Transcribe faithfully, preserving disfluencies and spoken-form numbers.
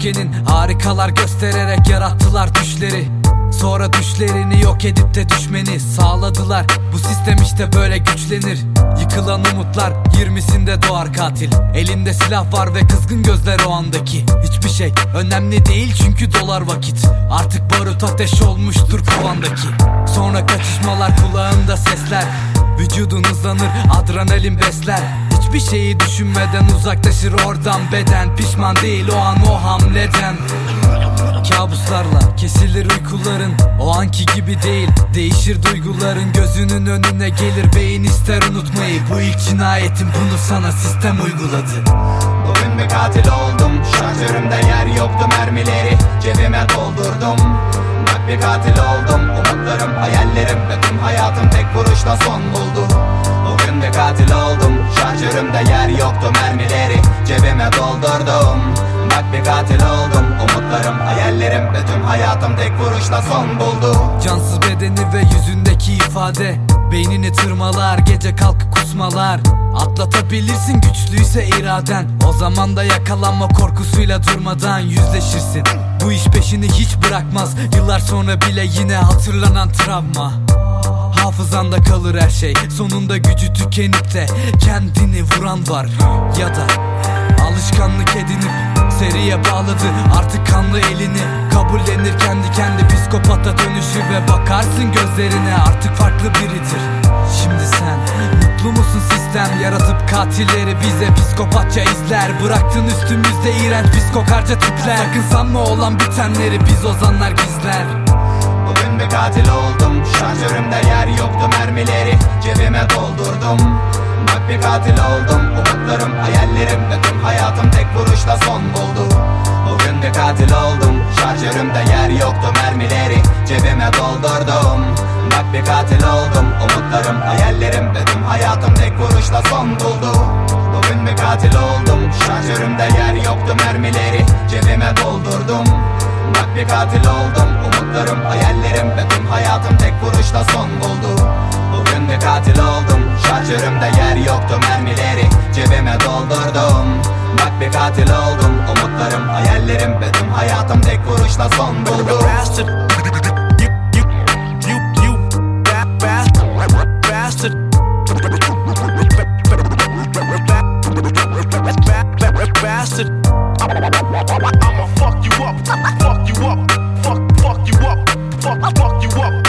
gezegenin harikalar göstererek yarattılar düşleri. Sonra düşlerini yok edip de düşmeni sağladılar. Bu sistem işte böyle güçlenir. Yıkılan umutlar yirmisinde doğar katil. Elinde silah var ve kızgın gözler o andaki. Hiçbir şey önemli değil çünkü dolar vakit. Artık barut ateş olmuştur kovandaki. Sonra kaçışmalar, kulağında sesler. Vücudun hızlanır, adrenalin besler. Hiçbir şeyi düşünmeden uzaklaşır oradan beden. Pişman değil o an o hamleden. Kabuslarla kesilir uykuların, o anki gibi değil. Değişir duyguların, gözünün önüne gelir. Beyin ister unutmayı, bu ilk cinayetin, bunu sana sistem uyguladı. Bugün bir katil oldum, şarjörümde yer yoktu, mermileri cebime doldurdum. Bak bir katil oldum, umutlarım, hayallerim ve tüm hayatım tek vuruşla son buldu. Bugün bir katil oldum, şarjörümde yer yoktu, mermileri cebime doldurdum. Bak bir katil oldum, umutlarım, hayallerim ve tüm hayatım tek vuruşla son buldu. Cansız bedeni ve yüzündeki ifade beynini tırmalar, gece kalkıp kusmalar. Atlatabilirsin güçlüyse iraden, o zaman da yakalanma korkusuyla durmadan yüzleşirsin. Bu iş peşini hiç bırakmaz, yıllar sonra bile yine hatırlanan travma. Hafızanda kalır her şey, sonunda gücü tükenip de kendini vuran var. Ya da alışkanlık edinip seriye bağladı artık kanlı elini. Kabullenir kendi kendi psikopata dönüşü ve bakarsın gözlerine artık farklı biridir. Şimdi sen mutlu musun sistem yaratıp katilleri bize psikopatça izler. Bıraktın üstümüzde iğrenç psikokarca tipler. Sakın sanma olan bitenleri biz ozanlar gizler. Bugün bir katil oldum, şarjörümde yer yoktu, mermileri cebime doldurdum. Bak bir katil oldum, umutlarım, hayallerim ve tüm hayatım tek vuruşla son buldu. Bugün bir katil oldum, şarjörümde yer yoktu, mermileri cebime doldurdum. Bak bir katil oldum, umutlarım, hayallerim ve tüm hayatım tek vuruşla son buldu. Bugün bir katil oldum, şarjörümde yer yoktu, mermileri cebime doldurdum. Bak bir katil oldum, umutlarım, hayallerim ve tüm hayatım tek vuruşla son buldu. Bugün bir katil oldum, şarjörümde yer yoktu, mermileri cebime doldurdum. Bak bir katil oldum, umutlarım, hayallerim ve tüm hayatım tek vuruşla son buldu. I'ma fuck you up, fuck you up, fuck, fuck you up, fuck, fuck you up.